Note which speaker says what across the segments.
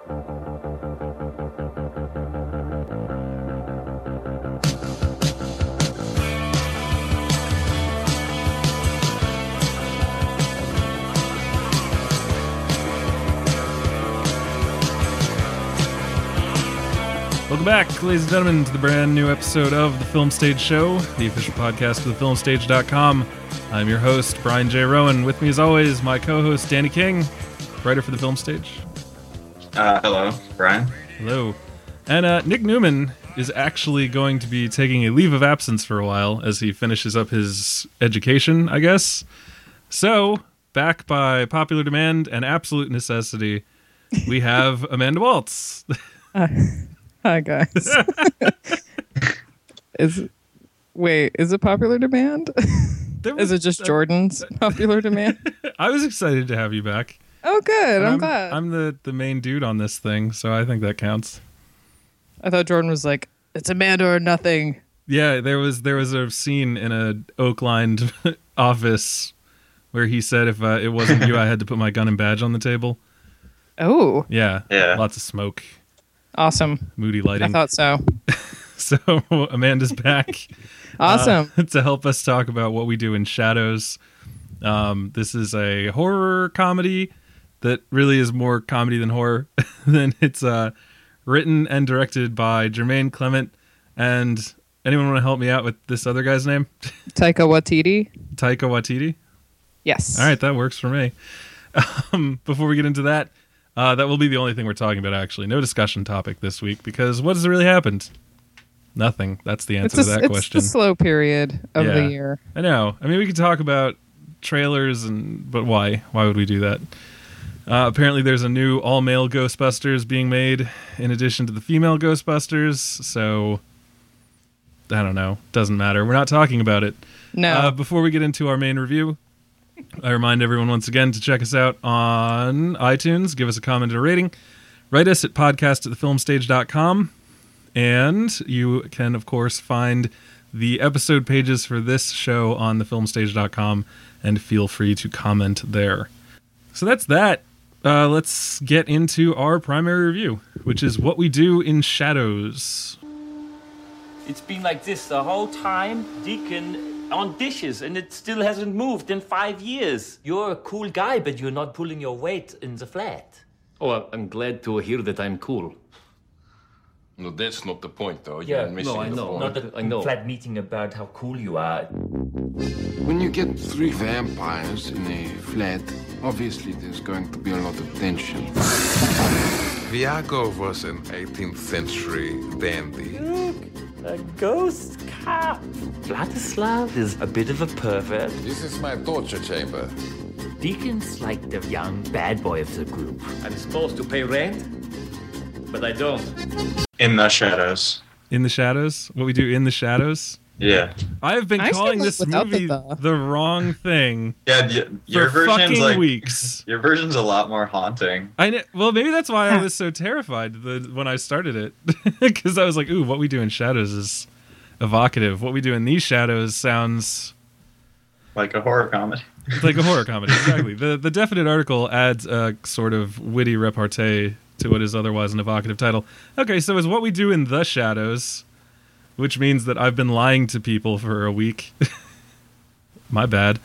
Speaker 1: Welcome back, ladies and gentlemen, to the brand new episode of The Film Stage Show, the official podcast of thefilmstage.com. I'm your host, Brian J. Rowan. With me, as always, my co-host, Danny King, writer for The Film Stage.
Speaker 2: Hello, Brian.
Speaker 1: Hello. And Nick Newman is actually going to be taking a leave of absence for a while as he finishes up his education, I guess. So, back by popular demand and absolute necessity, we have Amanda Waltz.
Speaker 3: Hi, guys. Is it popular demand? Is it just Jordan's popular demand?
Speaker 1: I was excited to have you back.
Speaker 3: Oh, good. I'm glad.
Speaker 1: I'm the main dude on this thing, so I think that counts.
Speaker 3: I thought Jordan was like, it's Amanda or nothing.
Speaker 1: Yeah, there was a scene in a oak-lined office where he said if it wasn't you, I had to put my gun and badge on the table.
Speaker 3: Oh.
Speaker 1: Yeah.
Speaker 2: Yeah.
Speaker 1: Lots of smoke.
Speaker 3: Awesome.
Speaker 1: Moody lighting.
Speaker 3: I thought so.
Speaker 1: So Amanda's back.
Speaker 3: Awesome.
Speaker 1: To help us talk about what we do in Shadows. This is a horror comedy that really is more comedy than horror. Then it's written and directed by Jermaine Clement. And anyone want to help me out with this other guy's name?
Speaker 3: Taika Waititi.
Speaker 1: Taika Waititi?
Speaker 3: Yes.
Speaker 1: All right, that works for me. Before we get into that, that will be the only thing we're talking about, actually. No discussion topic this week, because what has really happened? Nothing. That's the answer to that question.
Speaker 3: It's the slow period of the year.
Speaker 1: I know. I mean, we could talk about trailers, but why? Why would we do that? Apparently, there's a new all-male Ghostbusters being made in addition to the female Ghostbusters, so I don't know. Doesn't matter. We're not talking about it.
Speaker 3: No.
Speaker 1: Before we get into our main review, I remind everyone once again to check us out on iTunes, give us a comment or rating, write us at podcast@thefilmstage.com, and you can, of course, find the episode pages for this show on thefilmstage.com, and feel free to comment there. So that's that. Let's get into our primary review, which is What We Do in Shadows.
Speaker 4: It's been like this the whole time, Deacon, on dishes, and it still hasn't moved in 5 years. You're a cool guy, but you're not pulling your weight in the flat.
Speaker 5: Oh, I'm glad to hear that I'm cool.
Speaker 6: No, that's not the point, though.
Speaker 4: Yeah,
Speaker 6: You're missing
Speaker 5: no, I
Speaker 6: the
Speaker 5: know.
Speaker 6: point.
Speaker 4: Not a
Speaker 5: I know.
Speaker 4: flat meeting about how cool you are.
Speaker 7: When you get 3 vampires in a flat, obviously there's going to be a lot of tension.
Speaker 8: Viago was an 18th century dandy.
Speaker 4: Look, a ghost cop. Vladislav is a bit of a pervert.
Speaker 8: This is my torture chamber.
Speaker 4: Deacon's like the young bad boy of the group.
Speaker 5: I'm supposed to pay rent, but I don't.
Speaker 2: In the Shadows.
Speaker 1: In the Shadows? What We Do in the Shadows?
Speaker 2: Yeah.
Speaker 1: I have been
Speaker 3: I
Speaker 1: calling
Speaker 3: still
Speaker 1: this
Speaker 3: without
Speaker 1: movie
Speaker 3: the
Speaker 1: wrong thing
Speaker 2: Yeah, your
Speaker 1: for
Speaker 2: version's
Speaker 1: fucking
Speaker 2: like
Speaker 1: weeks.
Speaker 2: your version's a lot more haunting.
Speaker 1: Well, maybe that's why I was so terrified when I started it, because I was like, "Ooh, What We Do in Shadows is evocative. What We Do in These Shadows sounds
Speaker 2: Like a horror comedy.
Speaker 1: like a horror comedy." Exactly. The definite article adds a sort of witty repartee to what is otherwise an evocative title. Okay, so is What We Do in the Shadows, which means that I've been lying to people for a week. My bad.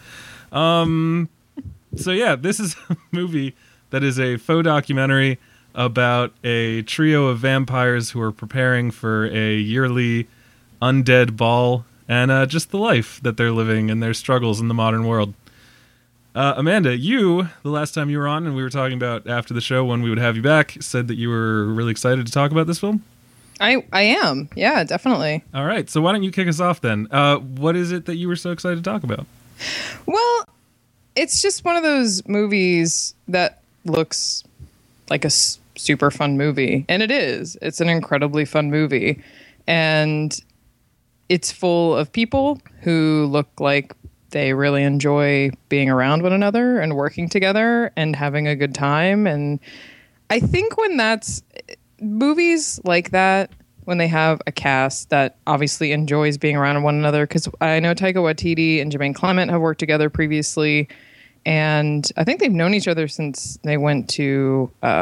Speaker 1: So yeah, this is a movie that is a faux documentary about a trio of vampires who are preparing for a yearly undead ball and just the life that they're living and their struggles in the modern world. Amanda, you, the last time you were on and we were talking about after the show when we would have you back, said that you were really excited to talk about this film.
Speaker 3: I am. Yeah, definitely.
Speaker 1: All right. So why don't you kick us off then? What is it that you were so excited to talk about?
Speaker 3: Well, it's just one of those movies that looks like a super fun movie. And it is. It's an incredibly fun movie. And it's full of people who look like they really enjoy being around one another and working together and having a good time. And I think when that's movies like that, when they have a cast that obviously enjoys being around one another, because I know Taika Waititi and Jermaine Clement have worked together previously, and I think they've known each other since they went to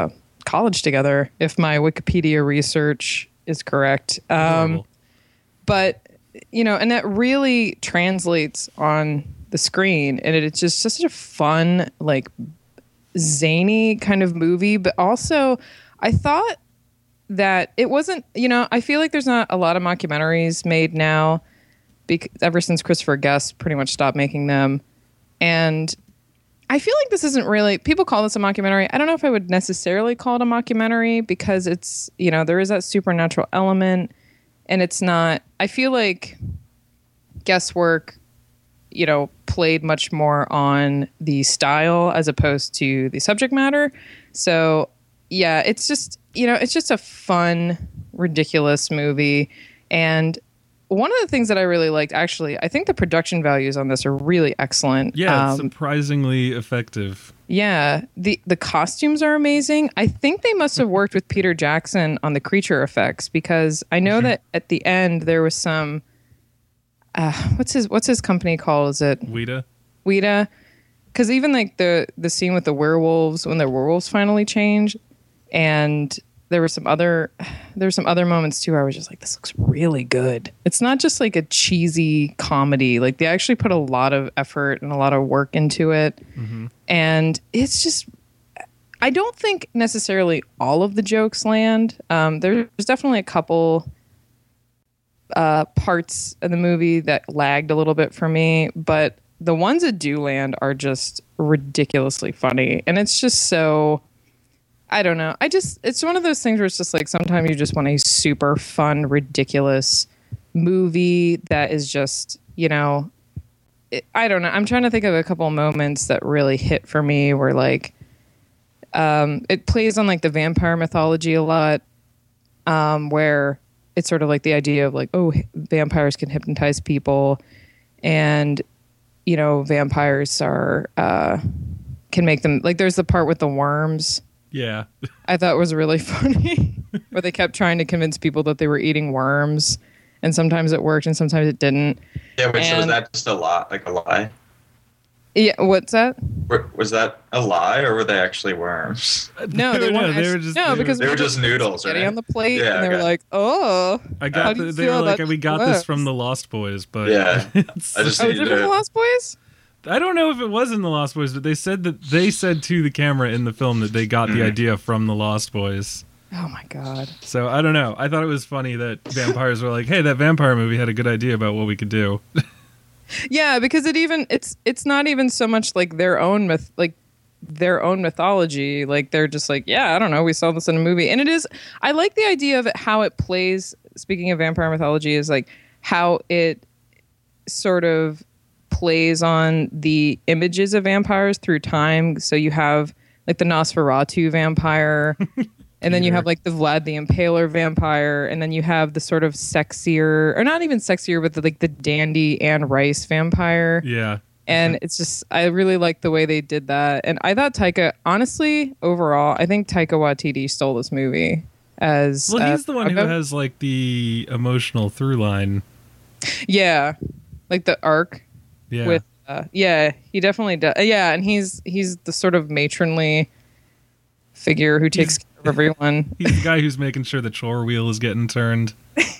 Speaker 3: college together, if my Wikipedia research is correct.
Speaker 1: Horrible.
Speaker 3: But, you know, and that really translates on the screen. And it's just such a fun, like, zany kind of movie. But also, I thought that it wasn't, you know, I feel like there's not a lot of mockumentaries made now ever since Christopher Guest pretty much stopped making them. And I feel like this isn't really, people call this a mockumentary. I don't know if I would necessarily call it a mockumentary because it's, you know, there is that supernatural element and it's not, I feel like Guest's work, you know, played much more on the style as opposed to the subject matter. So yeah, it's just, you know, it's just a fun, ridiculous movie. And one of the things that I really liked, actually, I think the production values on this are really excellent.
Speaker 1: Yeah, it's surprisingly effective.
Speaker 3: Yeah, the costumes are amazing. I think they must have worked with Peter Jackson on the creature effects because I know that at the end there was some. What's his company called? Is it
Speaker 1: Weta?
Speaker 3: Weta, because even like the scene with the werewolves when the werewolves finally change, and there were some other moments too where I was just like, this looks really good. It's not just like a cheesy comedy. Like they actually put a lot of effort and a lot of work into it. Mm-hmm. And it's just, I don't think necessarily all of the jokes land. There's definitely a couple parts of the movie that lagged a little bit for me, but the ones that do land are just ridiculously funny. And it's just so, I don't know. It's one of those things where it's just like sometimes you just want a super fun, ridiculous movie that is just, you know, I don't know. I'm trying to think of a couple of moments that really hit for me where like it plays on like the vampire mythology a lot, where it's sort of like the idea of like, oh, vampires can hypnotize people and, you know, vampires are can make them like there's the part with the worms.
Speaker 1: Yeah.
Speaker 3: I thought was really funny where they kept trying to convince people that they were eating worms and sometimes it worked and sometimes it didn't.
Speaker 2: Yeah, which was that just a lie?
Speaker 3: Yeah, what's that?
Speaker 2: Was that a lie or were they actually worms?
Speaker 3: No, they were
Speaker 2: just noodles, right?
Speaker 3: Getting on the plate
Speaker 2: Yeah,
Speaker 3: and they were like, "Oh,
Speaker 1: they were like, we got this from the Lost Boys," but
Speaker 2: yeah, I just
Speaker 3: was it from the Lost Boys?
Speaker 1: I don't know if it was in the Lost Boys, but they said to the camera in the film that they got the idea from the Lost Boys.
Speaker 3: Oh my god!
Speaker 1: So I don't know. I thought it was funny that vampires were like, "Hey, that vampire movie had a good idea about what we could do."
Speaker 3: Yeah, because it's not even so much like their own mythology. Like they're just like, yeah, I don't know, we saw this in a movie, and it is. I like the idea of it, how it plays. Speaking of vampire mythology, is like how it sort of plays on the images of vampires through time. So you have like the Nosferatu vampire. And then you have like the Vlad the Impaler vampire, and then you have the sort of sexier, or not even sexier, but the dandy Anne Rice vampire.
Speaker 1: Yeah.
Speaker 3: And it's just, I really like the way they did that. And I thought honestly, overall, I think Taika Waititi stole this movie as.
Speaker 1: Well, he's the one who has like the emotional through line.
Speaker 3: Yeah, like the arc.
Speaker 1: Yeah.
Speaker 3: With he definitely does. Yeah, and he's the sort of matronly figure who takes care of everyone.
Speaker 1: He's the guy who's making sure the chore wheel is getting turned.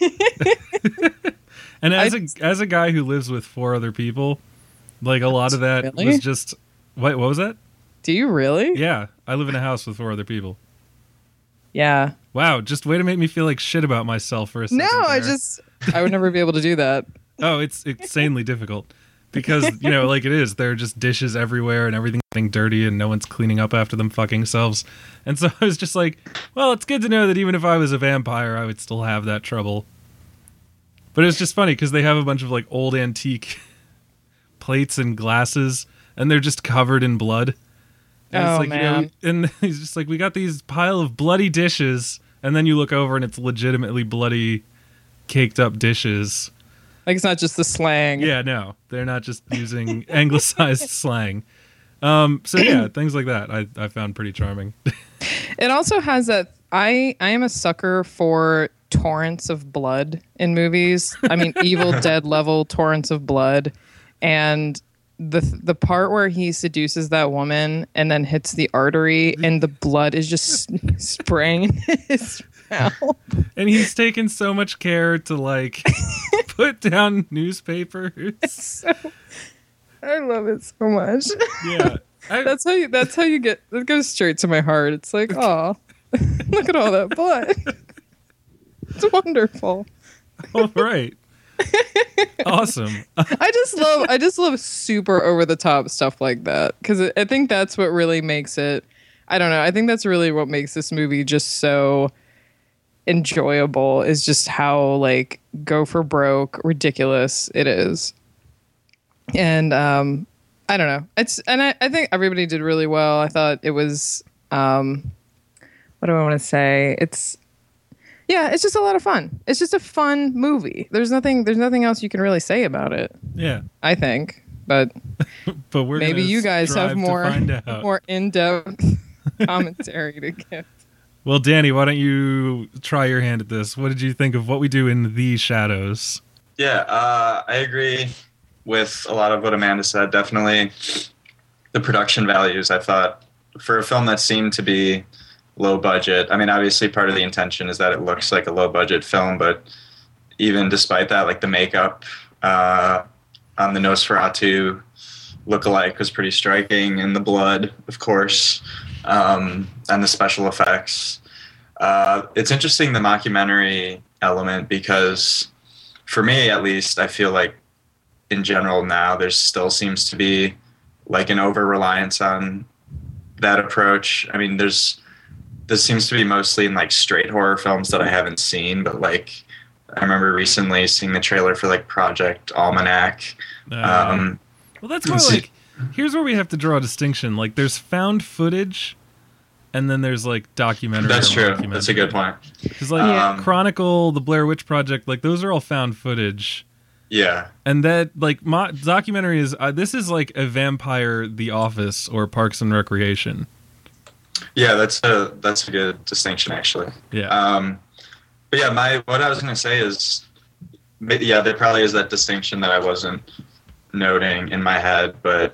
Speaker 1: And as a guy who lives with 4 other people, like a lot of that was just what was that?
Speaker 3: Do you really?
Speaker 1: Yeah, I live in a house with 4 other people.
Speaker 3: Yeah.
Speaker 1: Wow, just way to make me feel like shit about myself for a second.
Speaker 3: No,
Speaker 1: there.
Speaker 3: I would never be able to do that.
Speaker 1: Oh, it's insanely difficult. Because, you know, like it is, there are just dishes everywhere and everything's getting dirty and no one's cleaning up after them fucking selves. And so I was just like, well, it's good to know that even if I was a vampire, I would still have that trouble. But it's just funny because they have a bunch of like old antique plates and glasses and they're just covered in blood. And it's like,
Speaker 3: man.
Speaker 1: You know, and he's just like, we got these pile of bloody dishes. And then you look over and it's legitimately bloody, caked up dishes.
Speaker 3: Like it's not just the slang.
Speaker 1: Yeah, no, they're not just using anglicized slang. So yeah, things like that I found pretty charming.
Speaker 3: It also has that I am a sucker for torrents of blood in movies. I mean, Evil Dead level torrents of blood, and the part where he seduces that woman and then hits the artery and the blood is just spraying in his mouth.
Speaker 1: And he's taken so much care to like put down newspapers.
Speaker 3: I love it so much.
Speaker 1: Yeah.
Speaker 3: That's how you get, that goes straight to my heart. It's like, oh, look at all that blood. It's wonderful.
Speaker 1: All right. Awesome.
Speaker 3: I just love super over the top stuff like that, because I think that's what really makes it, I don't know, I think that's really what makes this movie just so enjoyable, is just how like go for broke ridiculous it is. And I don't know, I think everybody did really well. I thought it was what do I want to say, it's just a lot of fun. It's just a fun movie. There's nothing else you can really say about it.
Speaker 1: Yeah.
Speaker 3: I think. But
Speaker 1: but we're
Speaker 3: maybe you guys have more in-depth commentary to give.
Speaker 1: Well, Danny, why don't you try your hand at this? What did you think of What We Do in the Shadows?
Speaker 2: Yeah, I agree with a lot of what Amanda said. Definitely the production values, I thought, for a film that seemed to be low budget. I mean, obviously part of the intention is that it looks like a low budget film, but even despite that, like the makeup on the Nosferatu lookalike was pretty striking, and the blood, of course, and the special effects. It's interesting, the mockumentary element, because for me, at least, I feel like in general now there still seems to be like an over-reliance on that approach. I mean, this seems to be mostly in like straight horror films that I haven't seen, but like I remember recently seeing the trailer for like Project Almanac.
Speaker 1: Well, that's more like, here's where we have to draw a distinction. Like there's found footage and then there's like documentary.
Speaker 2: That's true. That's a good point.
Speaker 1: Because like Chronicle, the Blair Witch Project, like those are all found footage.
Speaker 2: Yeah.
Speaker 1: And that like documentary is, this is like a vampire The Office or Parks and Recreation.
Speaker 2: Yeah, that's a good distinction, actually.
Speaker 1: Yeah.
Speaker 2: But yeah, what I was going to say is, yeah, there probably is that distinction that I wasn't noting in my head. But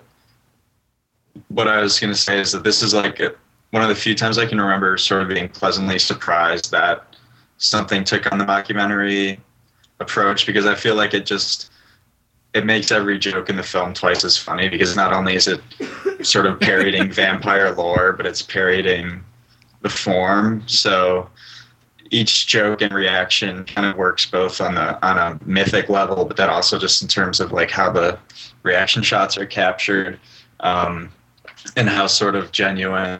Speaker 2: what I was going to say is that this is like one of the few times I can remember sort of being pleasantly surprised that something took on the mockumentary approach, because I feel like it makes every joke in the film twice as funny, because not only is it sort of parodying vampire lore, but it's parodying the form. So each joke and reaction kind of works both on a mythic level, but then also just in terms of like how the reaction shots are captured, and how sort of genuine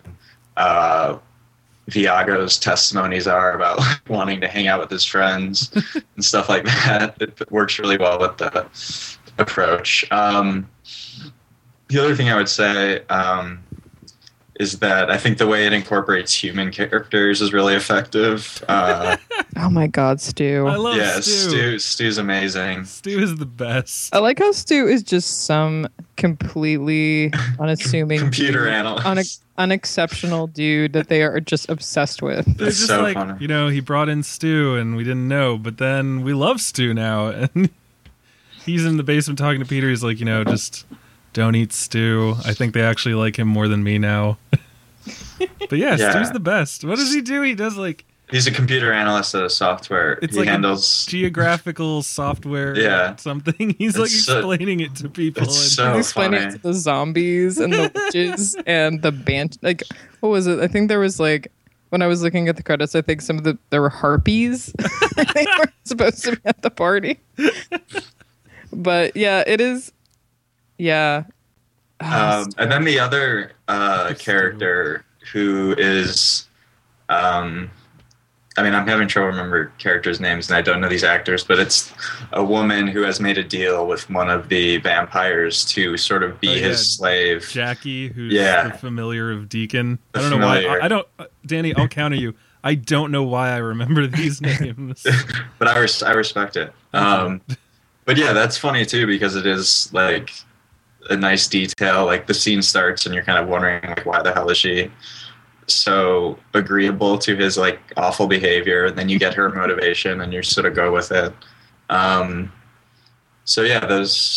Speaker 2: Viago's testimonies are about like, wanting to hang out with his friends and stuff like that. It works really well with the approach. The other thing I would say is that I think the way it incorporates human characters is really effective.
Speaker 3: Oh my God, Stu.
Speaker 1: I love Stu.
Speaker 2: Stu's amazing.
Speaker 1: Stu is the best.
Speaker 3: I like how Stu is just some completely unassuming
Speaker 2: computer analyst.
Speaker 3: Unexceptional dude that they are just obsessed with.
Speaker 1: They're just
Speaker 2: so
Speaker 1: like,
Speaker 2: funny.
Speaker 1: you know, he brought in Stu and we didn't know, but then we love Stu now. And he's in the basement talking to Peter. He's like, you know, just don't eat Stu. I think they actually like him more than me now. But yeah, Stu's the best. What does he do? He does like...
Speaker 2: He's a computer analyst at a software.
Speaker 1: It's
Speaker 2: he
Speaker 1: like
Speaker 2: handles
Speaker 1: a geographical software something. He's like explaining it to people.
Speaker 2: It's
Speaker 3: He's explaining it to the zombies and the witches and the band. Like, what was it? I think there was like, when I was looking at the credits, I think there were harpies. They were supposed to be at the party. But yeah, it is. Yeah.
Speaker 2: And then the other character who is, I mean, I'm having trouble remember characters' names, and I don't know these actors, but it's a woman who has made a deal with one of the vampires to sort of be his slave.
Speaker 1: Jackie, who's the familiar of Deacon. I don't know why. Danny, I'll counter you. I don't know why I remember these names.
Speaker 2: But I respect it. But yeah, that's funny too, because it is like a nice detail. Like the scene starts and you're kind of wondering like, why the hell is she so agreeable to his like awful behavior, and then you get her motivation and you sort of go with it. So yeah, those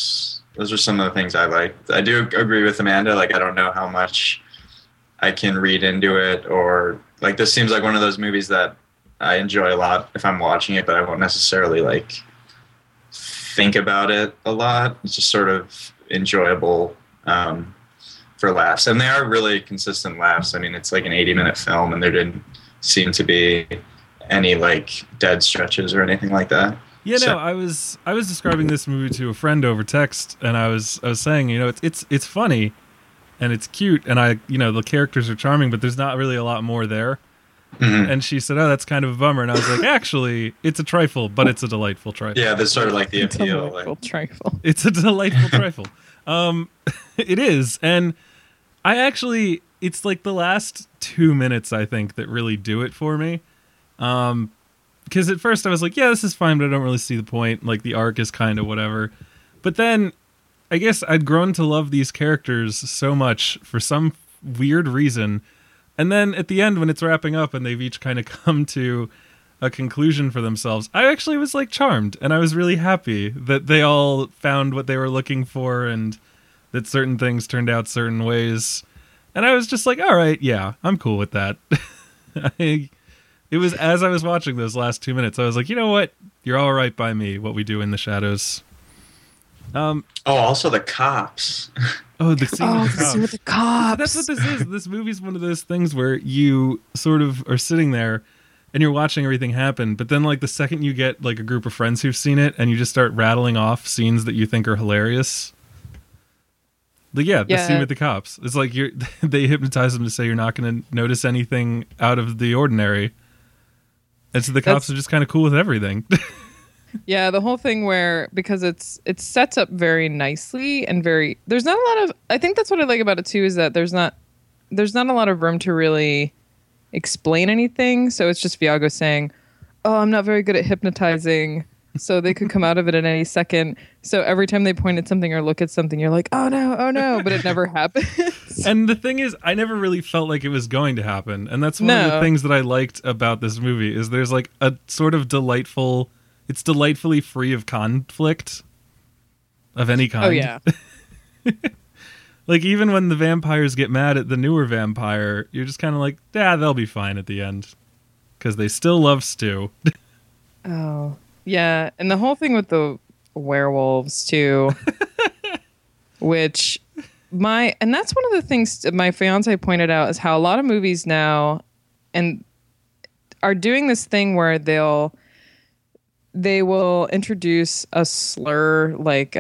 Speaker 2: those are some of the things I liked. I do agree with Amanda. Like, I don't know how much I can read into it, or like, this seems like one of those movies that I enjoy a lot if I'm watching it, but I won't necessarily like think about it a lot. It's just sort of enjoyable for laughs, and they are really consistent laughs. I mean, it's like an 80-minute film, and there didn't seem to be any like dead stretches or anything like that.
Speaker 1: Yeah, no, I was describing this movie to a friend over text, and I was saying, you know, it's funny, and it's cute, and the characters are charming, but there's not really a lot more there. Mm-hmm. And she said, "Oh, that's kind of a bummer." And I was like, "Actually, it's a trifle, but it's a delightful trifle."
Speaker 2: Yeah, that's sort of like the appeal.
Speaker 3: Delightful trifle.
Speaker 1: It's a delightful trifle. It is, and it's like the last 2 minutes, I think, that really do it for me. Because at first I was like, yeah, this is fine, but I don't really see the point. Like, the arc is kind of whatever. But then I guess I'd grown to love these characters so much for some weird reason. And then at the end, when it's wrapping up and they've each kind of come to a conclusion for themselves, I actually was like charmed, and I was really happy that they all found what they were looking for and that certain things turned out certain ways. And I was just like, all right, yeah, I'm cool with that. It was as I was watching those last 2 minutes, I was like, you know what? You're all right by me, what we do in the shadows.
Speaker 2: Also the cops.
Speaker 1: Oh, the scene
Speaker 3: with the cops.
Speaker 1: That's what this is. This movie's one of those things where you sort of are sitting there and you're watching everything happen, but then like the second you get like a group of friends who've seen it and you just start rattling off scenes that you think are hilarious. Like, the scene with the cops. It's like they hypnotize them to say you're not going to notice anything out of the ordinary. And so the cops are just kind of cool with everything.
Speaker 3: Yeah, the whole thing where, because it's sets up very nicely and there's not a lot of, I think that's what I like about it too, is that there's not a lot of room to really explain anything. So it's just Viago saying, "Oh, I'm not very good at hypnotizing." So they could come out of it at any second. So every time they point at something or look at something, you're like, oh no, but it never happens.
Speaker 1: And the thing is, I never really felt like it was going to happen. And that's one of the things that I liked about this movie, is there's like a sort of it's delightfully free of conflict of any kind.
Speaker 3: Oh, yeah.
Speaker 1: Like, even when the vampires get mad at the newer vampire, you're just kind of like, they'll be fine at the end. Because they still love Stu.
Speaker 3: Oh, yeah. And the whole thing with the werewolves, too. And that's one of the things my fiance pointed out, is how a lot of movies now are doing this thing where they will introduce a slur, like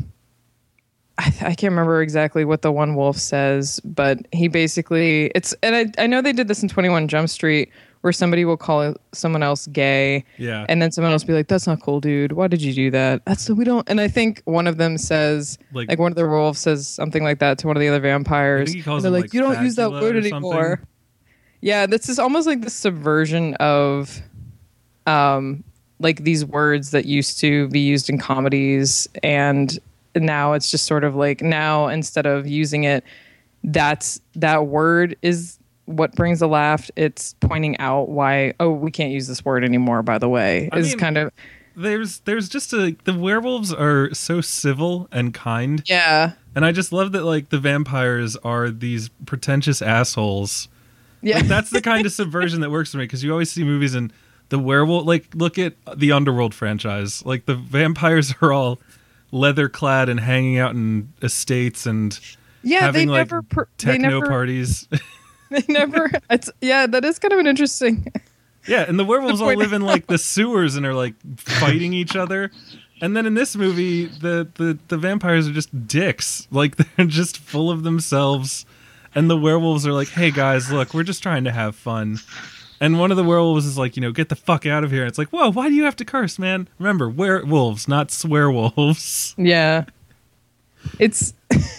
Speaker 3: I can't remember exactly what the one wolf says, but he basically I know they did this in 21 Jump Street, where somebody will call someone else gay, and then someone else will be like, "That's not cool, dude. Why did you do that?" We don't. And I think one of them says, like one of the wolves says something like that to one of the other vampires.
Speaker 1: I think he calls
Speaker 3: they're
Speaker 1: him,
Speaker 3: like, "You don't use that word anymore."
Speaker 1: Something.
Speaker 3: Yeah, this is almost like the subversion of, like these words that used to be used in comedies, and now it's just sort of like, now instead of using it, that word is what brings a laugh. It's pointing out why, we can't use this word anymore, by the way. Kind of,
Speaker 1: there's just the werewolves are so civil and kind.
Speaker 3: Yeah.
Speaker 1: And I just love that, like, the vampires are these pretentious assholes.
Speaker 3: Yeah.
Speaker 1: Like, that's the kind of subversion that works for me, because you always see movies and the werewolf, like, look at the Underworld franchise. Like, the vampires are all leather clad and hanging out in estates and having like techno parties.
Speaker 3: They never. That is kind of an interesting.
Speaker 1: Yeah, and the werewolves all live in like the sewers and are like fighting each other. And then in this movie, the vampires are just dicks. Like, they're just full of themselves. And the werewolves are like, "Hey guys, look, we're just trying to have fun." And one of the werewolves is like, "Get the fuck out of here." And it's like, whoa, why do you have to curse, man? Remember, werewolves, not swearwolves.
Speaker 3: Yeah. It's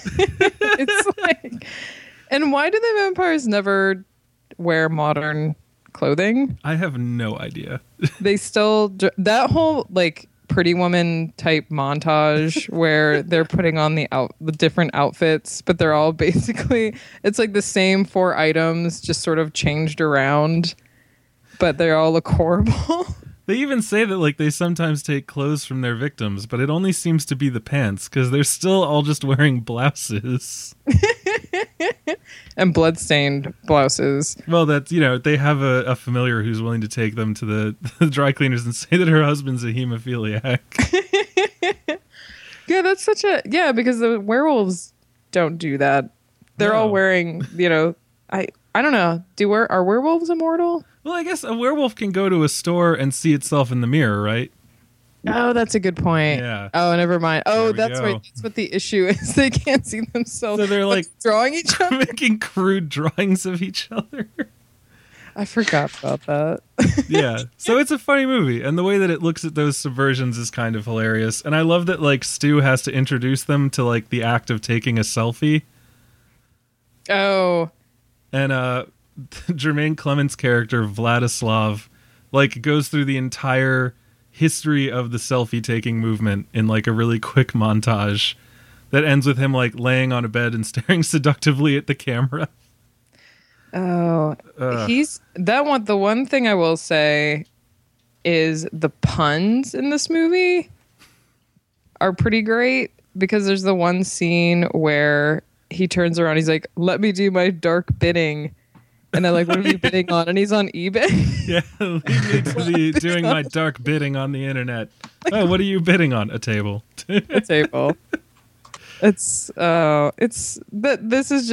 Speaker 3: like, and why do the vampires never wear modern clothing?
Speaker 1: I have no idea.
Speaker 3: They still, that whole like Pretty Woman type montage where they're putting on the different outfits, but they're all basically, it's like the same 4 items just sort of changed around, but they all look horrible.
Speaker 1: They even say that like they sometimes take clothes from their victims, but it only seems to be the pants because they're still all just wearing blouses.
Speaker 3: And bloodstained blouses.
Speaker 1: Well, that's, they have a familiar who's willing to take them to the dry cleaners and say that her husband's a hemophiliac.
Speaker 3: Yeah, that's such a because the werewolves don't do that. They're all wearing, I don't know. Are werewolves immortal?
Speaker 1: Well, I guess a werewolf can go to a store and see itself in the mirror, right?
Speaker 3: Oh, that's a good point.
Speaker 1: Yeah.
Speaker 3: Oh, never mind. Oh, that's
Speaker 1: go.
Speaker 3: right. That's what the issue is. They can't see themselves.
Speaker 1: So they're like
Speaker 3: drawing each other.
Speaker 1: making crude drawings of each other.
Speaker 3: I forgot about that.
Speaker 1: Yeah. So it's a funny movie, and the way that it looks at those subversions is kind of hilarious. And I love that like Stu has to introduce them to like the act of taking a selfie.
Speaker 3: Oh.
Speaker 1: And Jermaine Clement's character Vladislav like goes through the entire history of the selfie taking movement in like a really quick montage that ends with him like laying on a bed and staring seductively at the camera.
Speaker 3: Oh, he's that one. The one thing I will say is the puns in this movie are pretty great because there's the one scene where he turns around, he's like, "Let me do my dark bidding." And they're like, "What are you bidding on?" And he's on eBay.
Speaker 1: Yeah, leave me to be doing my dark bidding on the internet. Oh, what are you bidding on? A table.
Speaker 3: A table. This is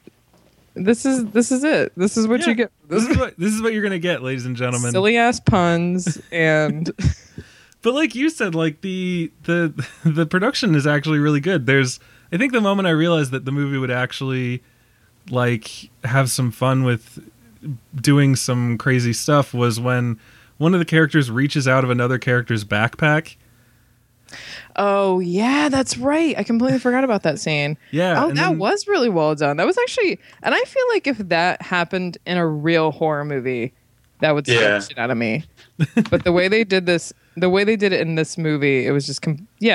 Speaker 3: it. This is what you get.
Speaker 1: This is what you're gonna get, ladies and gentlemen.
Speaker 3: Silly ass puns and.
Speaker 1: But like you said, like the production is actually really good. I think the moment I realized that the movie would actually like have some fun with doing some crazy stuff was when one of the characters reaches out of another character's backpack.
Speaker 3: Oh yeah, that's right. I completely forgot about that scene.
Speaker 1: Yeah.
Speaker 3: Oh, that was really well done. That was actually, and I feel like if that happened in a real horror movie, that would scare the shit out of me. But the way they did it in this movie, it was just,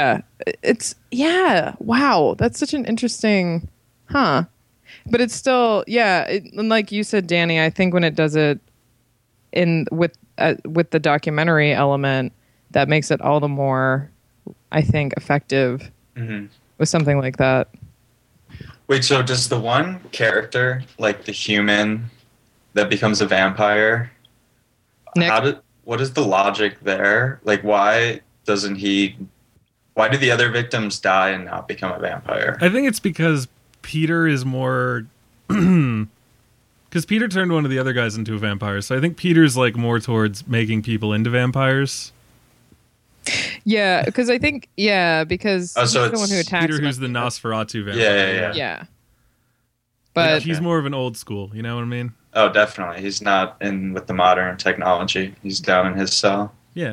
Speaker 3: wow, that's such an interesting, But it's still, and like you said, Danny, I think when it does it with the documentary element, that makes it all the more, I think, effective with something like that.
Speaker 2: Wait, so does the one character, like the human that becomes a vampire,
Speaker 3: Nick?
Speaker 2: What is the logic there? Like, why do the other victims die and not become a vampire?
Speaker 1: I think it's because Peter is more... Because Peter turned one of the other guys into a vampire, so I think Peter's like more towards making people into vampires.
Speaker 3: Yeah, because I think because
Speaker 2: so
Speaker 3: he's the one who attacks
Speaker 1: Peter,
Speaker 3: him.
Speaker 1: who's the Nosferatu vampire.
Speaker 2: Yeah.
Speaker 3: But
Speaker 1: he's more of an old school. You know what I mean?
Speaker 2: Oh, definitely. He's not in with the modern technology. He's down in his cell.
Speaker 1: Yeah.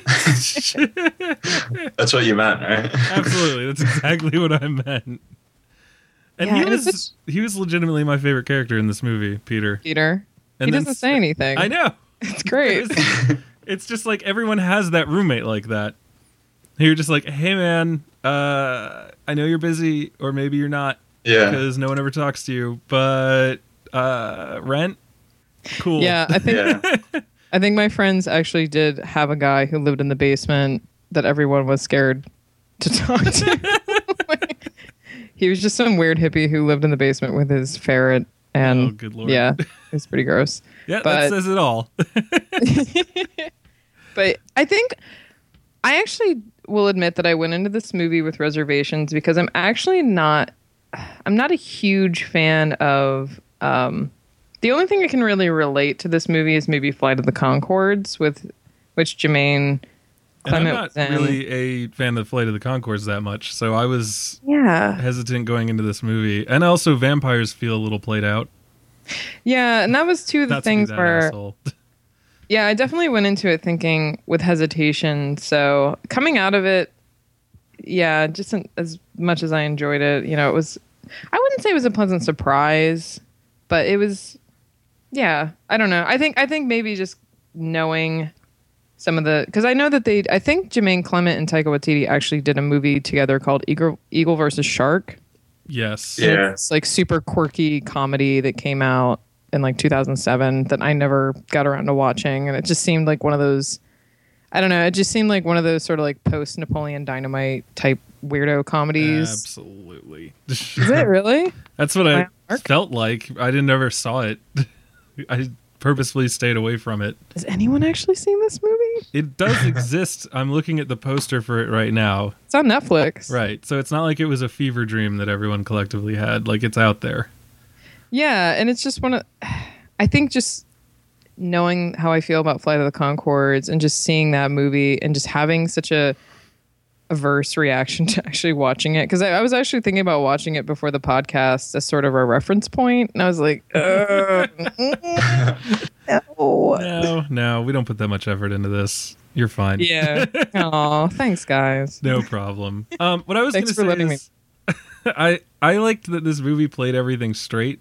Speaker 2: That's what you meant, right?
Speaker 1: Absolutely. That's exactly what I meant. And he was legitimately my favorite character in this movie, Peter. And
Speaker 3: he doesn't say anything.
Speaker 1: I know.
Speaker 3: It's great.
Speaker 1: It's just like everyone has that roommate like that. You're just like, hey man, I know you're busy, or maybe you're not.
Speaker 2: Yeah.
Speaker 1: Because no one ever talks to you, but rent? Cool.
Speaker 3: Yeah, I think my friends actually did have a guy who lived in the basement that everyone was scared to talk to. He was just some weird hippie who lived in the basement with his ferret. And
Speaker 1: oh, good Lord.
Speaker 3: Yeah, it was pretty gross.
Speaker 1: Yeah, that says it all.
Speaker 3: But I actually will admit that I went into this movie with reservations because I'm not a huge fan of, the only thing I can really relate to this movie is maybe Flight of the Conchords, with which Jermaine Clement
Speaker 1: was in. I'm not really a fan of Flight of the Conchords that much, so I was hesitant going into this movie. And also, vampires feel a little played out.
Speaker 3: Yeah, and that was two of the things where...
Speaker 1: Asshole.
Speaker 3: Yeah, I definitely went into it thinking with hesitation. So coming out of it, just as much as I enjoyed it, it was... I wouldn't say it was a pleasant surprise, but it was... Yeah, I don't know. I think maybe just knowing some of the... Because I know that I think Jermaine Clement and Taika Waititi actually did a movie together called Eagle versus Shark.
Speaker 1: Yes.
Speaker 2: Yeah.
Speaker 3: It's like super quirky comedy that came out in like 2007 that I never got around to watching. And it just seemed like one of those... I don't know. It just seemed like one of those sort of like post Napoleon Dynamite type weirdo comedies.
Speaker 1: Absolutely.
Speaker 3: Is it really?
Speaker 1: That's what I felt like. I never saw it. I purposefully stayed away from it.
Speaker 3: Has anyone actually seen this movie?
Speaker 1: It does exist. I'm looking at the poster for it right now.
Speaker 3: It's on Netflix.
Speaker 1: Right. So it's not like it was a fever dream that everyone collectively had. Like, it's out there.
Speaker 3: Yeah, and it's just I think just knowing how I feel about Flight of the Conchords and just seeing that movie and just having such a averse reaction to actually watching it, because I was actually thinking about watching it before the podcast as sort of a reference point, and I was like,
Speaker 1: no, we don't put that much effort into this. You're fine.
Speaker 3: Yeah. Aw, thanks, guys.
Speaker 1: No problem. What I was going to
Speaker 3: Thanks for
Speaker 1: say
Speaker 3: letting
Speaker 1: is, I liked that this movie played everything straight.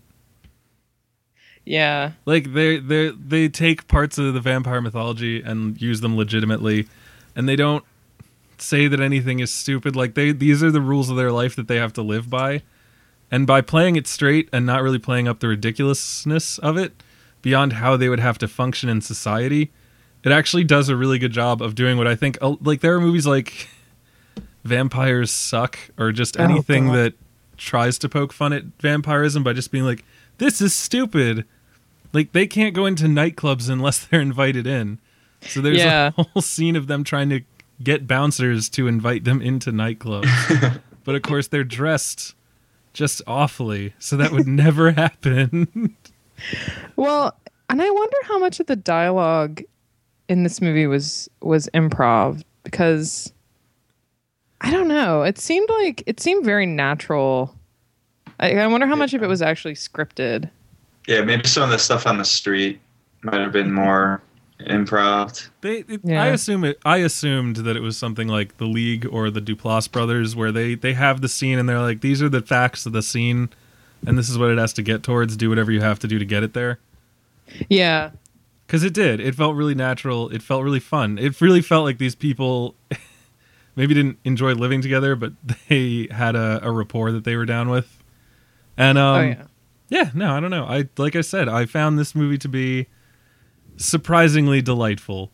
Speaker 3: Yeah.
Speaker 1: Like they take parts of the vampire mythology and use them legitimately, and they don't say that anything is stupid. Like these are the rules of their life that they have to live by, and by playing it straight and not really playing up the ridiculousness of it beyond how they would have to function in society, it actually does a really good job of doing what I think. Like there are movies like Vampires Suck, or just anything that tries to poke fun at vampirism by just being like, this is stupid. Like, they can't go into nightclubs unless they're invited in. So there's a whole scene of them trying to get bouncers to invite them into nightclubs. But of course, they're dressed just awfully, so that would never happen.
Speaker 3: Well, and I wonder how much of the dialogue in this movie was improv, because I don't know. It seemed very natural. I wonder how much of it was actually scripted.
Speaker 2: Yeah, maybe some of the stuff on the street might have been more improv.
Speaker 1: I assumed that it was something like The League or the Duplass brothers, where they have the scene and they're like, these are the facts of the scene, and this is what it has to get towards. Do whatever you have to do to get it there.
Speaker 3: Yeah.
Speaker 1: Because it did. It felt really natural. It felt really fun. It really felt like these people maybe didn't enjoy living together, but they had a rapport that they were down with. And I don't know. Like I said, I found this movie to be surprisingly delightful.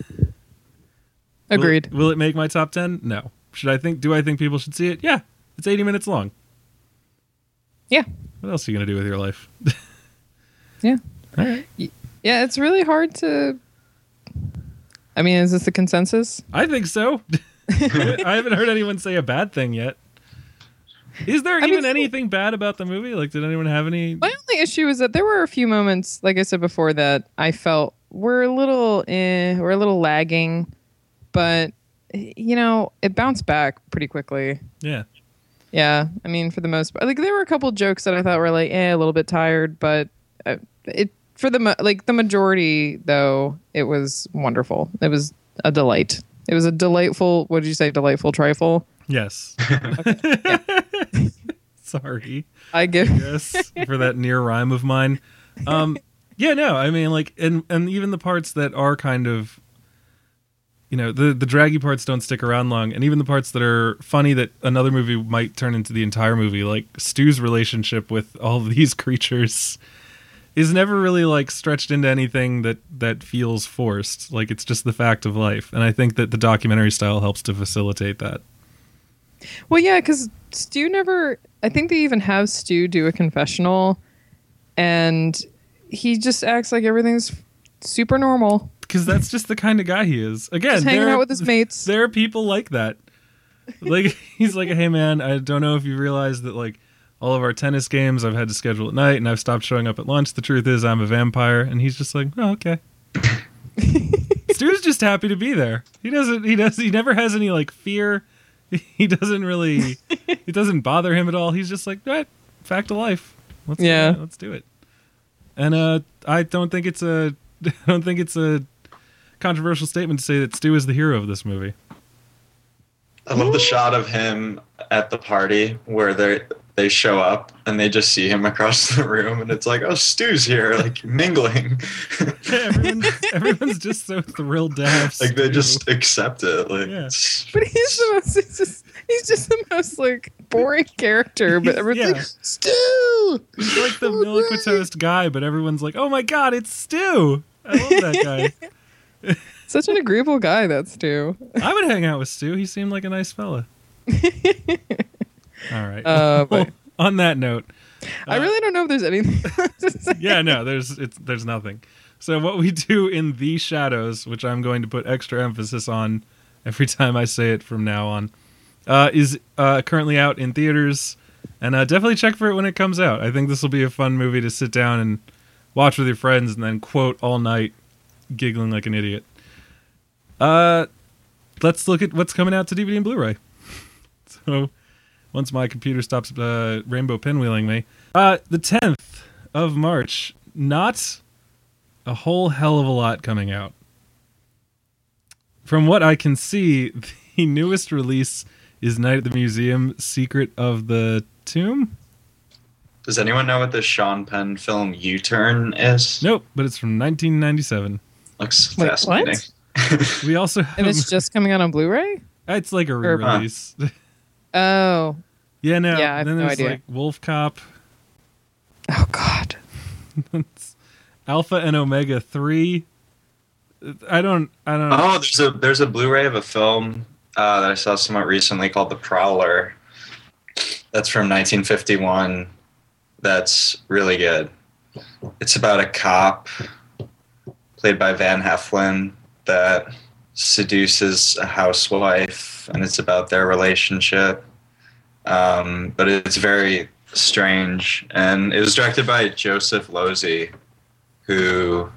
Speaker 3: Agreed.
Speaker 1: Will it make my top 10? No. Do I think people should see it? Yeah. It's 80 minutes long.
Speaker 3: Yeah.
Speaker 1: What else are you going to do with your life?
Speaker 3: Yeah.
Speaker 1: All right.
Speaker 3: Yeah, it's really hard to... I mean, is this the consensus?
Speaker 1: I think so. I haven't heard anyone say a bad thing yet. Is there anything bad about the movie? Like, did anyone have any?
Speaker 3: My only issue is that there were a few moments, like I said before, that I felt were a little lagging, but it bounced back pretty quickly.
Speaker 1: Yeah.
Speaker 3: Yeah, I mean, for the most part, like there were a couple jokes that I thought were like, a little bit tired, but the majority though, it was wonderful. It was a delight. It was a delightful. What did you say? Delightful trifle.
Speaker 1: Yes. Sorry.
Speaker 3: I give
Speaker 1: yes for that near rhyme of mine. Yeah, no, I mean, like, and even the parts that are kind of, the draggy parts don't stick around long, and even the parts that are funny that another movie might turn into the entire movie, like Stu's relationship with all of these creatures, is never really like stretched into anything that feels forced. Like, it's just the fact of life, and I think that the documentary style helps to facilitate that.
Speaker 3: Well, yeah, because Stu never... I think they even have Stu do a confessional, and he just acts like everything's super normal.
Speaker 1: Because that's just the kind of guy he is. Again,
Speaker 3: just hanging out with his mates.
Speaker 1: There are people like that. Like, he's like, hey, man, I don't know if you realize that, like, all of our tennis games I've had to schedule at night, and I've stopped showing up at lunch. The truth is I'm a vampire. And he's just like, oh, okay. Stu's just happy to be there. He never has any, like, fear. He doesn't really, it doesn't bother him at all. He's just like, right, fact of life. Let's do it. And I don't think it's a controversial statement to say that Stu is the hero of this movie.
Speaker 2: I love the shot of him at the party where they show up and they just see him across the room, and it's like, oh, Stu's here, like mingling.
Speaker 1: Yeah, everyone's just so thrilled to have Stu.
Speaker 2: Like they just accept it. Like,
Speaker 1: yeah.
Speaker 3: But he's just the most like boring character. But everyone's like, Stu!
Speaker 1: He's like the milquetoast guy, but everyone's like, oh my god, it's Stu! I love that guy.
Speaker 3: Such an agreeable guy, that Stu.
Speaker 1: I would hang out with Stu. He seemed like a nice fella. All right.
Speaker 3: But
Speaker 1: On that note,
Speaker 3: I really don't know if there's anything to say.
Speaker 1: yeah, no, there's nothing. So what we do in The Shadows, which I'm going to put extra emphasis on every time I say it from now on, is currently out in theaters, and definitely check for it when it comes out. I think this will be a fun movie to sit down and watch with your friends and then quote all night, giggling like an idiot. Let's look at what's coming out to DVD and Blu-ray. So once my computer stops rainbow pinwheeling me, the 10th of March, not a whole hell of a lot coming out. From what I can see, the newest release is Night at the Museum, Secret of the Tomb.
Speaker 2: Does anyone know what the Sean Penn film U-Turn is?
Speaker 1: Nope, but it's from 1997.
Speaker 2: Looks
Speaker 3: Wait,
Speaker 2: fascinating.
Speaker 3: what?
Speaker 1: We also have,
Speaker 3: And it's just coming out on Blu-ray?
Speaker 1: it's like a re-release.
Speaker 3: Oh.
Speaker 1: Yeah, no.
Speaker 3: Yeah, I have
Speaker 1: then
Speaker 3: no
Speaker 1: there's
Speaker 3: idea.
Speaker 1: like Wolf Cop,
Speaker 3: Oh, God.
Speaker 1: Alpha and Omega 3. I don't know.
Speaker 2: Oh, there's a Blu-ray of a film that I saw somewhat recently called The Prowler. That's from 1951. That's really good. It's about a cop played by Van Heflin that seduces a housewife, and it's about their relationship. But it's very strange, and it was directed by Joseph Losey, who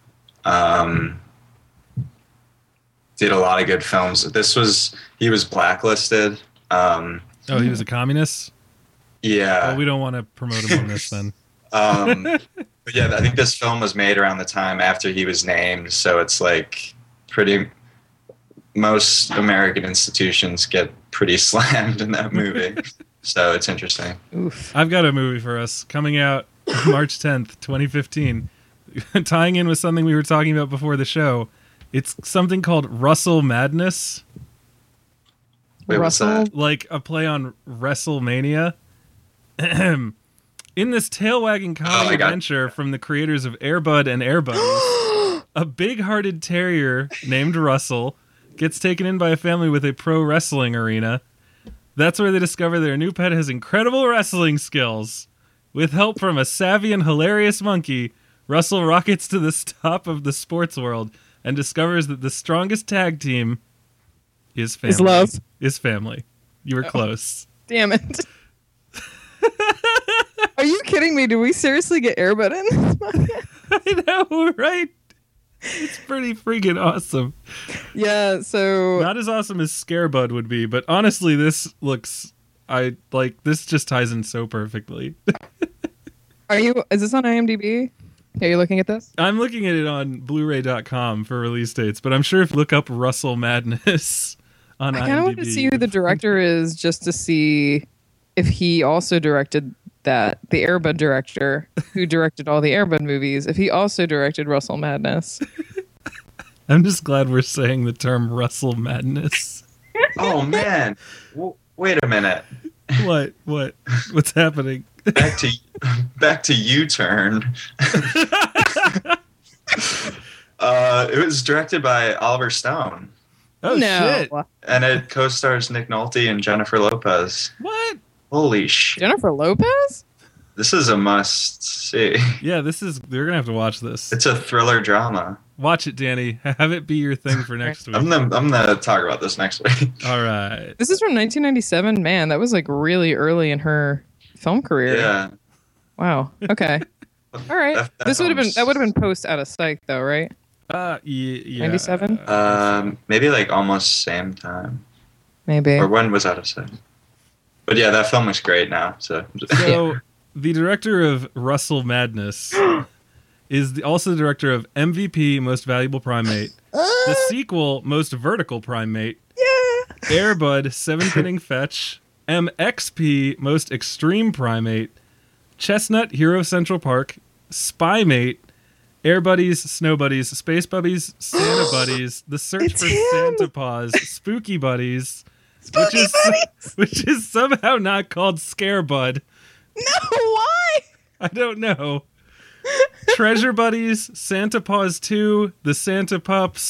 Speaker 2: did a lot of good films. He was blacklisted.
Speaker 1: He was a communist?
Speaker 2: Yeah.
Speaker 1: Well, we don't want to promote him on this then.
Speaker 2: But yeah, I think this film was made around the time after he was named, so it's like most American institutions get pretty slammed in that movie. So it's interesting.
Speaker 3: Oof.
Speaker 1: I've got a movie for us coming out March 10th, 2015. Tying in with something we were talking about before the show. It's something called Russell Madness.
Speaker 2: Wait, what's that?
Speaker 1: Like a play on WrestleMania. In this tail-wagging comedy adventure from the creators of Air Bud and Air Buddies, a big-hearted terrier named Russell gets taken in by a family with a pro wrestling arena. That's where they discover their new pet has incredible wrestling skills. With help from a savvy and hilarious monkey, Russell rockets to the top of the sports world and discovers that the strongest tag team is family.
Speaker 3: Is love.
Speaker 1: Is family. You were close.
Speaker 3: Damn it. Are you kidding me? Do we seriously get Air Bud in this podcast?
Speaker 1: I know, right? It's pretty freaking awesome.
Speaker 3: Yeah, so
Speaker 1: Not as awesome as Scarebud would be, but honestly, this this just ties in so perfectly.
Speaker 3: is this on IMDb? Are you looking at this?
Speaker 1: I'm looking at it on Blu-ray.com for release dates, but I'm sure if you look up Russell Madness on IMDb.
Speaker 3: I kind of want to see who the director is just to see if he also directed that. The Air Bud director who directed all the Air Bud movies, if he also directed Russell Madness.
Speaker 1: I'm just glad we're saying the term Russell Madness.
Speaker 2: Oh man! Wait a minute.
Speaker 1: What? What's happening?
Speaker 2: Back to U-Turn. It was directed by Oliver Stone,
Speaker 1: Oh
Speaker 3: no.
Speaker 1: shit!
Speaker 2: and it co-stars Nick Nolte and Jennifer Lopez.
Speaker 1: What?
Speaker 2: Holy shit!
Speaker 3: Jennifer Lopez?
Speaker 2: This is a must-see.
Speaker 1: Yeah, they're gonna have to watch this.
Speaker 2: It's a thriller drama.
Speaker 1: Watch it, Danny. Have it be your thing for next week.
Speaker 2: I'm gonna talk about this next week.
Speaker 1: All right.
Speaker 3: This is from 1997. Man, that was like really early in her film career.
Speaker 2: Yeah.
Speaker 3: Wow. Okay. All right.
Speaker 2: That
Speaker 3: This would have been
Speaker 2: film's-
Speaker 3: post Out of Sight though, right?
Speaker 1: Yeah.
Speaker 3: 97?
Speaker 2: Maybe like almost same time.
Speaker 3: Maybe.
Speaker 2: Or when was Out of Sight? But yeah, that film looks great now. So
Speaker 1: So, the director of Russell Madness is also the director of MVP, Most Valuable Primate, the sequel, Most Vertical Primate, Air Bud, 7th Inning Fetch, MXP, Most Extreme Primate, Chestnut, Hero Central Park, Spy Mate, Air Buddies, Snow Buddies, Space Buddies, Santa Buddies, The Search
Speaker 3: It's
Speaker 1: for
Speaker 3: him!
Speaker 1: Santa Paws, Spooky Buddies,
Speaker 3: Spooky Buddies!
Speaker 1: which is somehow not called Scare Bud.
Speaker 3: No, why?
Speaker 1: I don't know. Treasure Buddies, Santa Paws 2, The Santa Pups,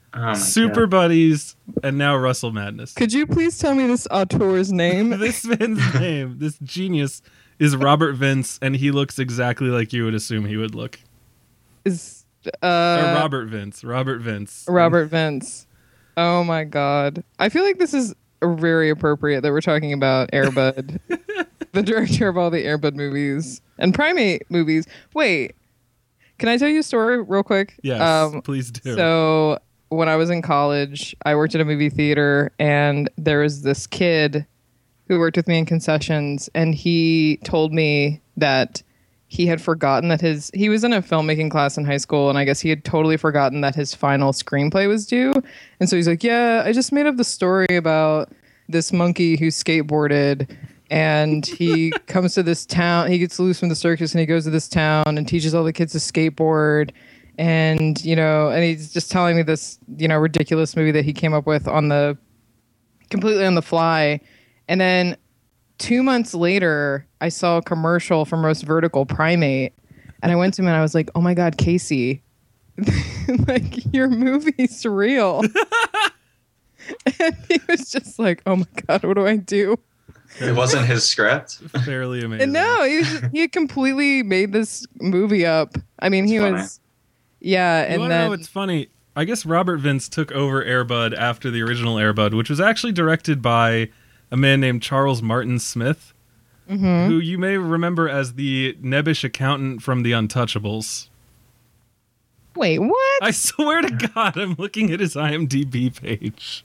Speaker 2: Oh my
Speaker 1: Super
Speaker 2: God.
Speaker 1: Buddies, and now Russell Madness.
Speaker 3: Could you please tell me this auteur's name?
Speaker 1: This man's name, this genius, is Robert Vince, and he looks exactly like you would assume he would look.
Speaker 3: Is
Speaker 1: Or Robert Vince. Robert Vince.
Speaker 3: Robert Vince. Oh my God. I feel like this is very appropriate that we're talking about Air Bud, the director of all the Air Bud movies and Primate movies. Wait, can I tell you a story real quick?
Speaker 1: Yes, please do.
Speaker 3: So when I was in college, I worked at a movie theater, and there was this kid who worked with me in concessions, and he told me that he had forgotten that he was in a filmmaking class in high school, and I guess he had totally forgotten that his final screenplay was due. And so he's like, yeah, I just made up the story about this monkey who skateboarded, and he comes to this town, he gets loose from the circus, and he goes to this town and teaches all the kids to skateboard. And, and he's just telling me this, ridiculous movie that he came up with completely on the fly. And then 2 months later, I saw a commercial from Roast Vertical Primate, and I went to him and I was like, oh my God, Casey, like, your movie's real. And he was just like, oh my God, what do I do?
Speaker 2: It wasn't his script.
Speaker 1: Fairly amazing.
Speaker 3: And no, he had completely made this movie up. I mean,
Speaker 2: That's funny.
Speaker 3: Yeah,
Speaker 1: You
Speaker 3: and
Speaker 1: wanna
Speaker 3: then
Speaker 1: know what's funny? I guess Robert Vince took over Air Bud after the original Air Bud, which was actually directed by a man named Charles Martin Smith, who you may remember as the nebbish accountant from The Untouchables.
Speaker 3: wait, what?
Speaker 1: I swear to God, I'm looking at his IMDb page.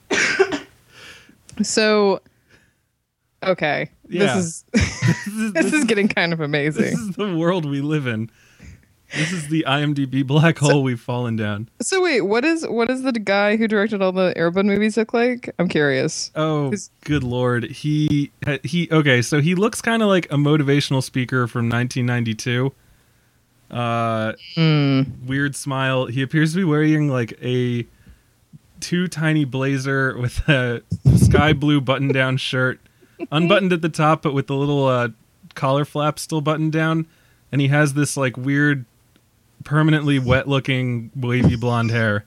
Speaker 3: So, okay,
Speaker 1: Yeah.
Speaker 3: this is getting kind of
Speaker 1: This
Speaker 3: amazing.
Speaker 1: is the world we live in. This is the IMDb black hole we've fallen down.
Speaker 3: So wait, what is the guy who directed all the Air Bud movies look like? I'm curious.
Speaker 1: Oh, good Lord. He okay, so he looks kind of like a motivational speaker from 1992. Weird smile. He appears to be wearing like a too tiny blazer with a sky blue button-down shirt, unbuttoned at the top, but with the little collar flap still buttoned down. And he has this like weird, permanently wet-looking wavy blonde hair.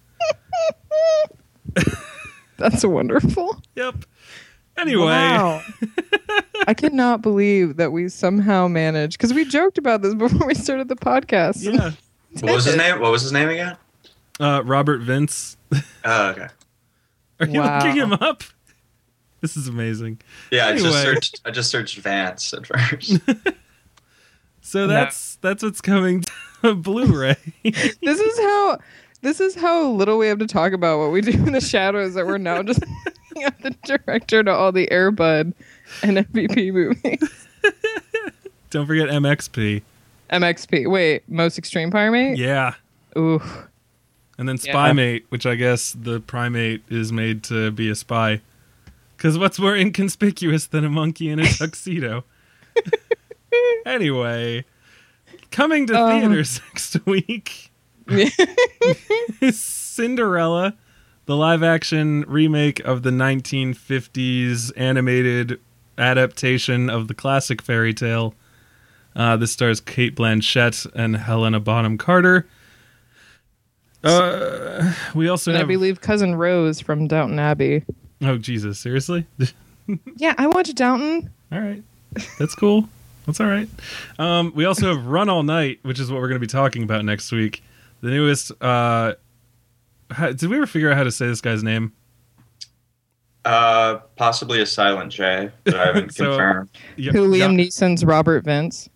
Speaker 3: That's wonderful.
Speaker 1: Yep. Anyway,
Speaker 3: Wow. I cannot believe that we somehow managed, because we joked about this before we started the podcast.
Speaker 1: yeah.
Speaker 2: What was his name? What was his name again?
Speaker 1: Robert Vince.
Speaker 2: Oh, okay.
Speaker 1: Are you
Speaker 3: Wow.
Speaker 1: looking him up? This is amazing.
Speaker 2: Yeah,
Speaker 1: Anyway.
Speaker 2: I just searched Vance at first.
Speaker 1: So that's what's coming to Blu-ray.
Speaker 3: This is how little we have to talk about what we do in the shadows, that we're now just looking at the director to all the Air Bud and MVP movies.
Speaker 1: Don't forget MXP.
Speaker 3: MXP. Wait, Most Extreme Primate?
Speaker 1: Yeah.
Speaker 3: Ooh.
Speaker 1: And then
Speaker 3: Yeah.
Speaker 1: Spy Mate, which I guess the primate is made to be a spy. Because what's more inconspicuous than a monkey in a tuxedo? Anyway, coming to theaters next week is Cinderella, the live-action remake of the 1950s animated adaptation of the classic fairy tale. This stars Cate Blanchett and Helena Bonham Carter. We also
Speaker 3: And I
Speaker 1: have...
Speaker 3: believe Cousin Rose from Downton Abbey.
Speaker 1: Oh, Jesus, seriously?
Speaker 3: Yeah, I watched Downton.
Speaker 1: All right. That's cool. That's all right. We also have Run All Night, which is what we're going to be talking about next week. The newest... did we ever figure out how to say this guy's name?
Speaker 2: Possibly a silent J, but I haven't
Speaker 1: So-
Speaker 2: confirmed.
Speaker 1: Yeah,
Speaker 3: Who Liam Neeson's Robert Vince.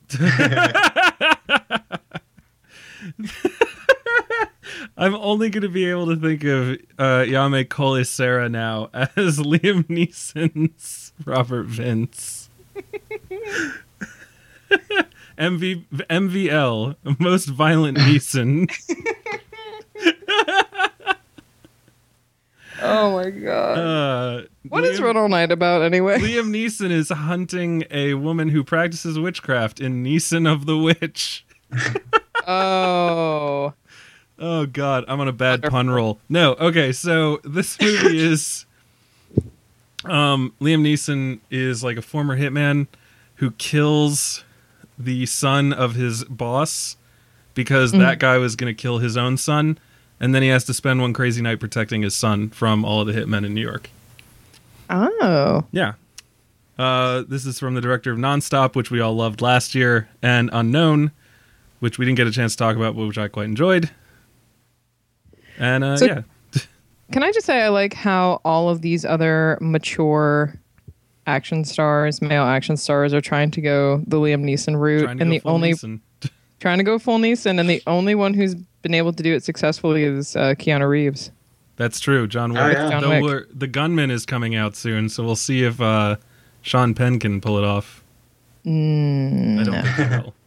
Speaker 1: I'm only going to be able to think of Yame Colisera now as Liam Neeson's Robert Vince. MVL, Most Violent Neeson.
Speaker 3: Oh my god. What is
Speaker 1: Liam-
Speaker 3: Run All Night about anyway?
Speaker 1: Liam Neeson is hunting a woman who practices witchcraft in Neeson of the Witch.
Speaker 3: Oh.
Speaker 1: Oh God, I'm on a bad pun roll. No, okay, so this movie is Liam Neeson is like a former hitman who kills the son of his boss because that guy was going to kill his own son, and then he has to spend one crazy night protecting his son from all of the hitmen in New York.
Speaker 3: Oh.
Speaker 1: Yeah. This is from the director of Nonstop, which we all loved last year, and Unknown, which we didn't get a chance to talk about, but which I quite enjoyed. And yeah.
Speaker 3: Can I just say I like how all of these other mature action stars, male action stars, are trying to go the Liam Neeson route, and the only trying to go full Neeson, and the only one who's been able to do it successfully is Keanu Reeves.
Speaker 1: That's true. John Wick.
Speaker 2: Oh, yeah.
Speaker 3: John Wick.
Speaker 1: The Gunman is coming out soon, so we'll see if Sean Penn can pull it off. I don't think he will.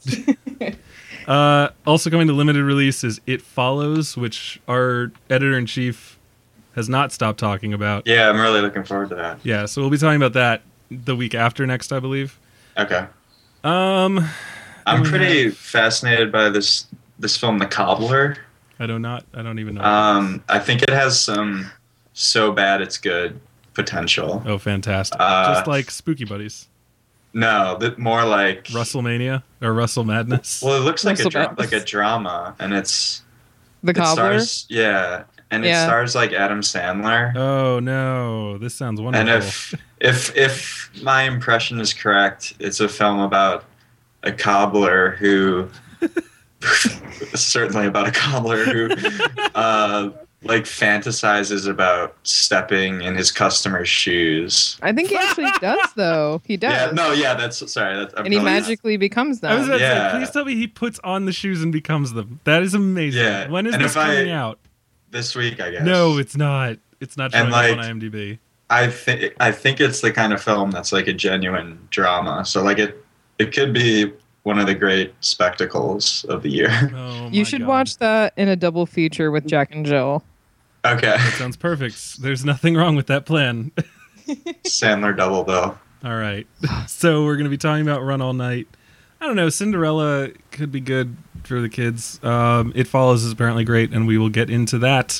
Speaker 1: No. Also coming to limited release is It Follows, which our editor-in-chief has not stopped talking about.
Speaker 2: Yeah, I'm really looking forward to that.
Speaker 1: Yeah, so we'll be talking about that the week after next, I believe.
Speaker 2: Okay. I'm pretty fascinated by this film, The Cobbler.
Speaker 1: I don't even know.
Speaker 2: I think it has some so bad it's good potential.
Speaker 1: Oh, fantastic. Just like Spooky Buddies.
Speaker 2: No, more like
Speaker 1: WrestleMania or Russell Madness.
Speaker 2: Well, it looks like
Speaker 3: Madness.
Speaker 2: a drama, and it's
Speaker 3: The Cobbler?
Speaker 2: Stars, yeah, and it stars like Adam Sandler.
Speaker 1: Oh no, this sounds wonderful.
Speaker 2: And if my impression is correct, it's a film about a cobbler who certainly about a cobbler who like fantasizes about stepping in his customers' shoes.
Speaker 3: I think he actually does, though. He does.
Speaker 2: Yeah, no, yeah, that's sorry.
Speaker 3: And he magically becomes them.
Speaker 1: I was about to
Speaker 2: Yeah.
Speaker 1: say, please tell me he puts on the shoes and becomes them. That is amazing.
Speaker 2: Yeah.
Speaker 1: When is
Speaker 2: And
Speaker 1: this
Speaker 2: if I-
Speaker 1: coming out?
Speaker 2: This week, I guess.
Speaker 1: No, it's not. It's not showing
Speaker 2: And,
Speaker 1: up
Speaker 2: like,
Speaker 1: on IMDb.
Speaker 2: I think it's the kind of film that's like a genuine drama. So like it could be one of the great spectacles of the year.
Speaker 1: Oh,
Speaker 3: You
Speaker 1: my
Speaker 3: should
Speaker 1: God.
Speaker 3: watch that in a double feature with Jack and Jill.
Speaker 2: Okay.
Speaker 1: That sounds perfect. There's nothing wrong with that plan.
Speaker 2: Sandler double bill.
Speaker 1: All right. So we're going to be talking about Run All Night. I don't know. Cinderella could be good for the kids. It Follows is apparently great, and we will get into that.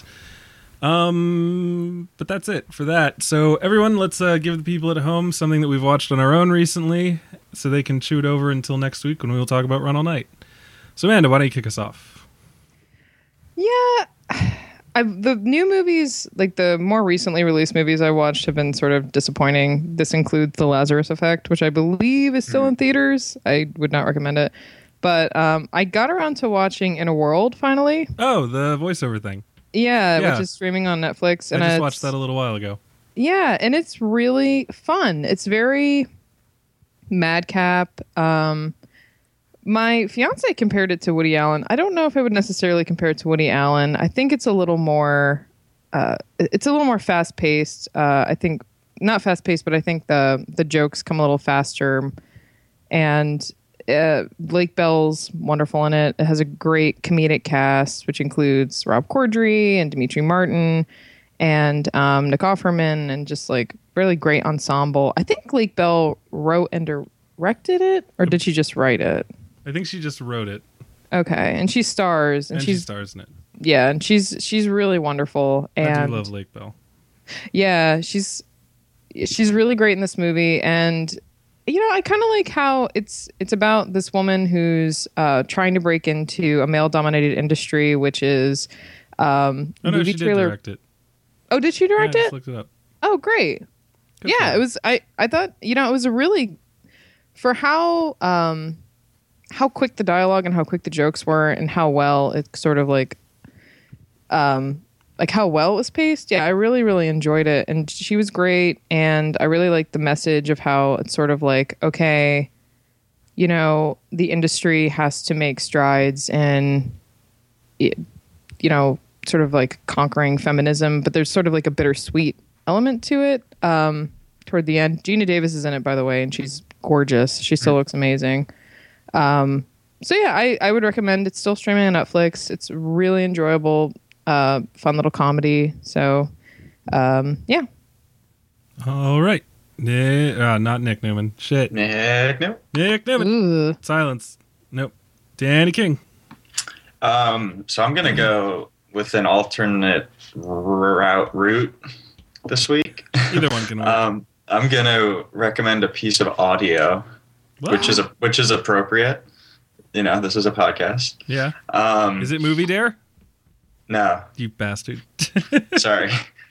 Speaker 1: But that's it for that. So everyone, let's give the people at home something that we've watched on our own recently so they can chew it over until next week when we will talk about Run All Night. So Amanda, why don't you kick us off?
Speaker 3: Yeah. The new movies, like the more recently released movies I watched, have been sort of disappointing. This includes The Lazarus Effect, which I believe is still in theaters. I would not recommend it. But I got around to watching In a World finally.
Speaker 1: Oh, the voiceover thing.
Speaker 3: Yeah,
Speaker 1: Yeah.
Speaker 3: which is streaming on Netflix. And
Speaker 1: I just
Speaker 3: it's-
Speaker 1: watched that a little while ago.
Speaker 3: Yeah, and it's really fun. It's very madcap. My fiance compared it to Woody Allen. I don't know if I would necessarily compare it to Woody Allen. I think it's a little more fast paced. I think not fast paced, but I think the jokes come a little faster. And Lake Bell's wonderful in it. It has a great comedic cast, which includes Rob Corddry and Dimitri Martin and Nick Offerman, and just like really great ensemble. I think Lake Bell wrote and directed it, or did she just write it?
Speaker 1: I think she just wrote it.
Speaker 3: Okay, and she stars, and
Speaker 1: she stars in it.
Speaker 3: yeah, and she's really wonderful. And
Speaker 1: I do love Lake Bell.
Speaker 3: yeah, she's really great in this movie, and you know, I kind of like how it's about this woman who's trying to break into a male-dominated industry, which is
Speaker 1: Oh no,
Speaker 3: movie
Speaker 1: she did
Speaker 3: trailer.
Speaker 1: direct it.
Speaker 3: Oh, did she direct
Speaker 1: I
Speaker 3: it?
Speaker 1: just looked it up.
Speaker 3: Oh, great.
Speaker 1: Good for
Speaker 3: Yeah,
Speaker 1: her.
Speaker 3: it was. I thought, you know, it was a really, for how quick the dialogue and how quick the jokes were and how well it sort of like how well it was paced. Yeah, I really, really enjoyed it. And she was great. And I really liked the message of how it's sort of like, okay, you know, the industry has to make strides in, you know, sort of like conquering feminism, but there's sort of like a bittersweet element to it toward the end. Gina Davis is in it, by the way, and she's gorgeous. She still looks amazing. So yeah, I would recommend. It's still streaming on Netflix. It's really enjoyable, fun little comedy. So yeah.
Speaker 1: All right. Not Nick Newman. Shit.
Speaker 2: Nick, no.
Speaker 1: Nick Newman.
Speaker 3: Ugh.
Speaker 1: Silence. Nope. Danny King.
Speaker 2: So I'm gonna go with an alternate route this week.
Speaker 1: Either one can work.
Speaker 2: I'm gonna recommend a piece of audio, which is appropriate. You know, this is a podcast.
Speaker 1: Yeah.
Speaker 2: Um,
Speaker 1: Is it Movie Dare?
Speaker 2: No,
Speaker 1: You bastard.
Speaker 2: sorry.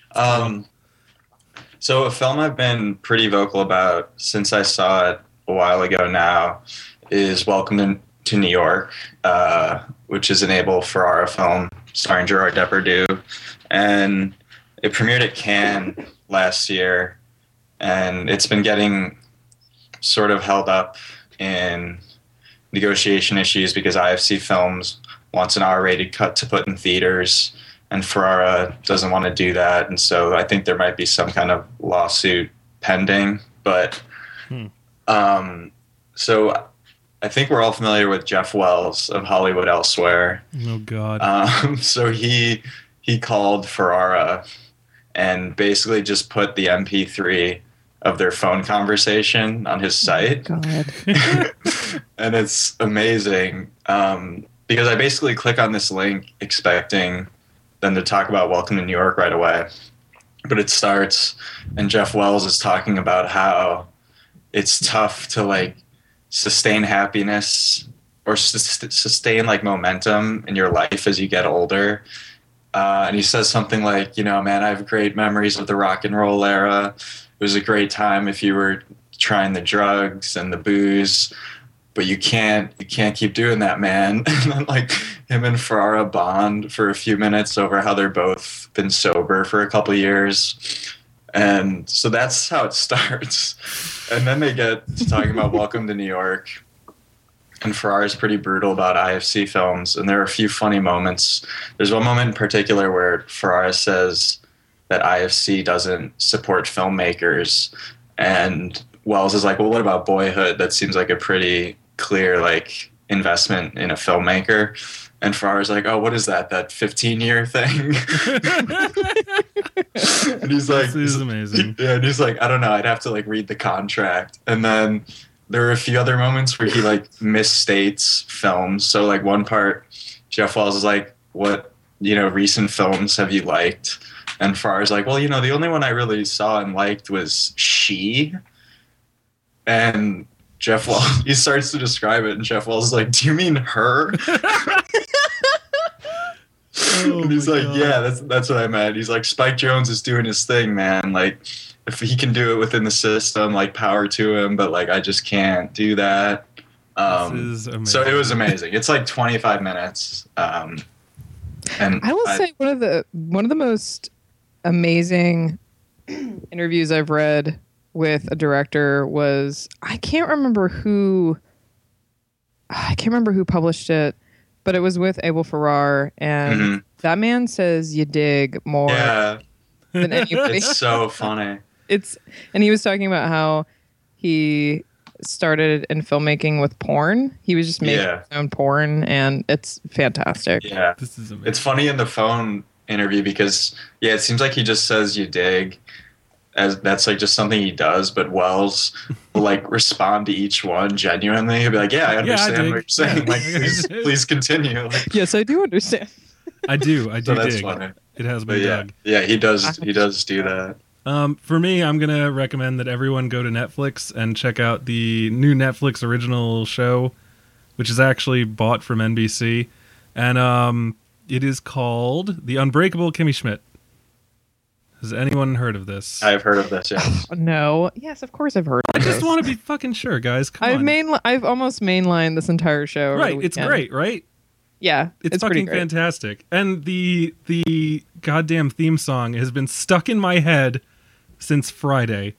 Speaker 2: So a film I've been pretty vocal about since I saw it a while ago now is Welcome to New York, which is an Abel Ferrara film starring Gerard Depardieu. And it premiered at Cannes last year, and it's been getting sort of held up in negotiation issues because IFC Films wants an R-rated cut to put in theaters, and Ferrara doesn't want to do that, and so I think there might be some kind of lawsuit pending. But so I think we're all familiar with Jeff Wells of Hollywood Elsewhere.
Speaker 1: Oh God.
Speaker 2: So he called Ferrara and basically just put the MP3 of their phone conversation on his site.
Speaker 3: God.
Speaker 2: And it's amazing because I basically click on this link expecting them to talk about Welcome to New York right away. But it starts, and Jeff Wells is talking about how it's tough to like sustain happiness or sustain like momentum in your life as you get older. And he says something like, you know, man, I have great memories of the rock and roll era. It was a great time if you were trying the drugs and the booze, but you can't keep doing that, man. And then like him and Ferrara bond for a few minutes over how they're both been sober for a couple of years. And so that's how it starts. And then they get to talking about Welcome to New York. And Ferrara's pretty brutal about IFC Films. And there are a few funny moments. There's one moment in particular where Ferrara says that IFC doesn't support filmmakers. And Wells is like, well, what about Boyhood? That seems like a pretty clear like investment in a filmmaker. And Ferrara's like, oh, what is that 15-year thing? And he's like,
Speaker 1: This is amazing.
Speaker 2: Yeah, and he's like, I don't know, I'd have to like read the contract. And then there are a few other moments where he like misstates films. So like one part, Jeff Wells is like, what, you know, recent films have you liked? And Ferrara's like, well, you know, the only one I really saw and liked was She. And Jeff Wells, he starts to describe it, and Jeff Wells is like, do you mean her? And he's like,
Speaker 1: God.
Speaker 2: yeah, that's what I meant. He's like, Spike Jonze is doing his thing, man. Like, if he can do it within the system, like, power to him, but like, I just can't do that.
Speaker 1: This is amazing.
Speaker 2: So it was amazing. It's like 25 minutes. And
Speaker 3: I will say one of the most amazing interviews I've read with a director was, I can't remember who published it, but it was with Abel Ferrara, and that man says you dig more than anybody.
Speaker 2: It's so funny.
Speaker 3: And he was talking about how he started in filmmaking with porn. He was just making his own porn, and it's fantastic.
Speaker 2: Yeah,
Speaker 1: This is amazing.
Speaker 2: it's funny in the phone interview because it seems like he just says you dig, as that's like just something he does. But Wells will like respond to each one genuinely. He'll be like, "Yeah, I understand
Speaker 1: dig.
Speaker 2: what you're saying. Like, please continue." Like,
Speaker 3: Yes, I do understand.
Speaker 1: I do
Speaker 2: so that's
Speaker 1: dig.
Speaker 2: funny.
Speaker 1: It has
Speaker 2: But
Speaker 1: been
Speaker 2: yeah,
Speaker 1: dug.
Speaker 2: yeah, he does do that.
Speaker 1: For me, I'm going to recommend that everyone go to Netflix and check out the new Netflix original show, which is actually bought from NBC. And it is called The Unbreakable Kimmy Schmidt. Has anyone heard of this?
Speaker 2: I've heard of this. Yes.
Speaker 3: No. Yes, of course I've heard
Speaker 1: I
Speaker 3: of
Speaker 1: just
Speaker 3: this.
Speaker 1: want to be fucking sure, guys. Come on.
Speaker 3: I've almost mainlined this entire show. over
Speaker 1: Right,
Speaker 3: the
Speaker 1: it's
Speaker 3: weekend.
Speaker 1: great, right?
Speaker 3: Yeah,
Speaker 1: It's
Speaker 3: pretty
Speaker 1: fucking
Speaker 3: great.
Speaker 1: fantastic. And the goddamn theme song has been stuck in my head since Friday.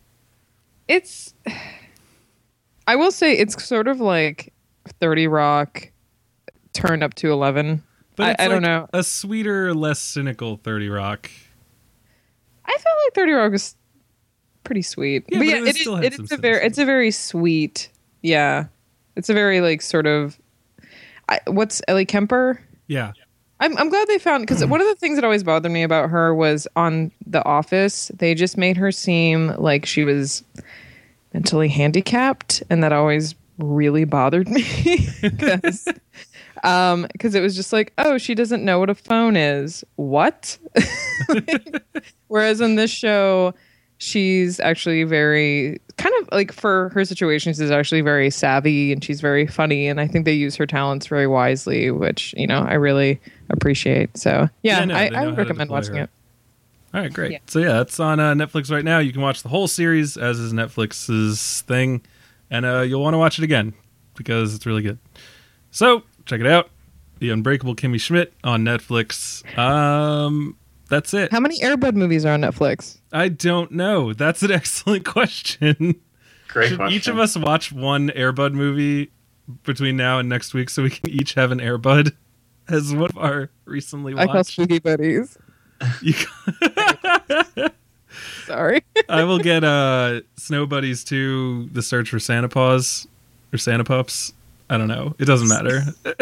Speaker 3: I will say it's sort of like 30 Rock turned up to 11.
Speaker 1: But it's
Speaker 3: I don't
Speaker 1: like
Speaker 3: know.
Speaker 1: a sweeter, less cynical 30 Rock.
Speaker 3: I felt like 30 Rock was pretty sweet.
Speaker 1: Yeah,
Speaker 3: but
Speaker 1: but
Speaker 3: yeah,
Speaker 1: it still had some
Speaker 3: it's a very sweet. Yeah. It's a very like sort of what's Ellie Kemper?
Speaker 1: Yeah.
Speaker 3: I'm glad they found, because one of the things that always bothered me about her was on The Office, they just made her seem like she was mentally handicapped, and that always really bothered me because it was just like, oh, she doesn't know what a phone is. What? Whereas in this show, she's actually very kind of like for her situation, she's actually very savvy and she's very funny, and I think they use her talents very wisely, which I really appreciate. So yeah,
Speaker 1: no,
Speaker 3: I would recommend watching it.
Speaker 1: All right, great. Yeah. So yeah, it's on Netflix right now. You can watch the whole series, as is Netflix's thing, and you'll want to watch it again because it's really good. So check it out, The Unbreakable Kimmy Schmidt on Netflix. That's it.
Speaker 3: How many Air Bud movies are on Netflix?
Speaker 1: I don't know. That's an excellent question.
Speaker 2: Great
Speaker 1: Should
Speaker 2: question.
Speaker 1: each of us watch one Air Bud movie between now and next week so we can each have an Air Bud as one of our recently watched?
Speaker 3: I call Spooky Buddies. Sorry.
Speaker 1: I will get Snow Buddies 2, The Search for Santa Paws or Santa Pups. I don't know. It doesn't matter.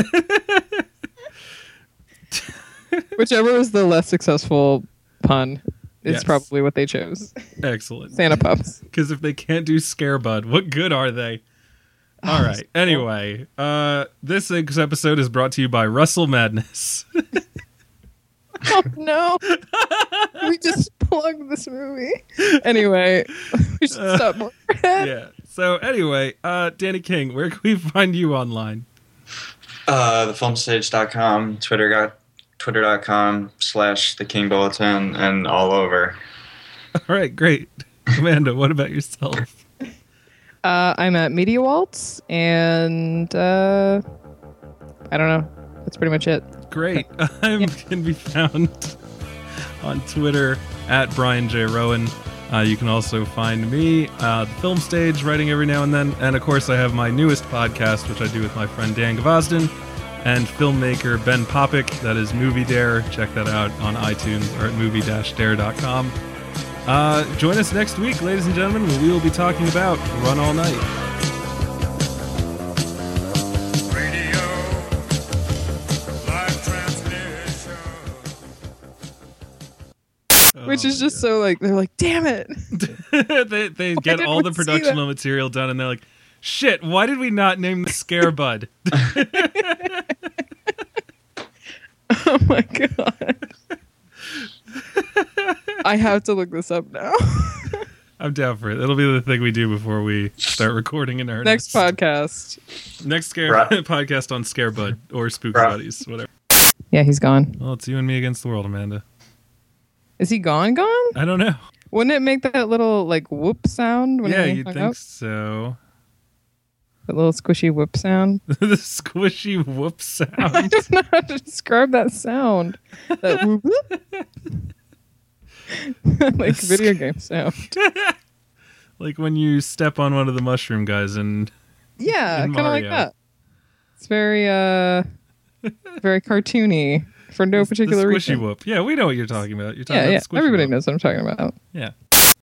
Speaker 3: Whichever was the less successful pun is probably what they chose.
Speaker 1: Excellent.
Speaker 3: Santa Pups.
Speaker 1: Because if they can't do Scare Bud, what good are they? All right. Anyway, this week's episode is brought to you by Russell Madness.
Speaker 3: Oh, no. We just plugged this movie. Anyway, we should stop more.
Speaker 1: Yeah. So anyway, Danny King, where can we find you online?
Speaker 2: Thefilmstage.com, twitter.com/thekingBulletin, and all over.
Speaker 1: All right, great. Amanda, what about yourself?
Speaker 3: I'm at Media Waltz, and I don't know. That's pretty much it.
Speaker 1: Great. Can be found on Twitter at Brian J. Rowan. You can also find me, The Film Stage, writing every now and then. And of course, I have my newest podcast, which I do with my friend Dan Gvozden and filmmaker Ben Popick. That is Movie Dare. Check that out on iTunes or at movie-dare.com. Join us next week, ladies and gentlemen, when we will be talking about Run All Night.
Speaker 3: Which is just so like, they're like, damn it.
Speaker 1: they get all the production material done and they're like, shit, why did we not name the Scare Bud?
Speaker 3: Oh my god. I have to look this up now.
Speaker 1: I'm down for it. It'll be the thing we do before we start recording in earnest.
Speaker 3: Next podcast.
Speaker 1: Next podcast on Scare Bud or Spooky Buddies, whatever.
Speaker 3: Yeah, he's gone.
Speaker 1: Well, it's you and me against the world, Amanda.
Speaker 3: Is he gone?
Speaker 1: I don't know.
Speaker 3: Wouldn't it make that little like whoop sound? When
Speaker 1: you'd think up? So.
Speaker 3: That little squishy whoop sound.
Speaker 1: The squishy whoop sound.
Speaker 3: I don't know how to describe that sound. That whoop. Like video game sound.
Speaker 1: Like when you step on one of the mushroom guys in
Speaker 3: kind of like that. It's very very cartoony for no particular
Speaker 1: the squishy
Speaker 3: reason.
Speaker 1: Whoop. Yeah, we know what you're talking about. You're talking about the squishy
Speaker 3: Everybody
Speaker 1: whoop.
Speaker 3: knows what I'm talking about.
Speaker 1: Yeah.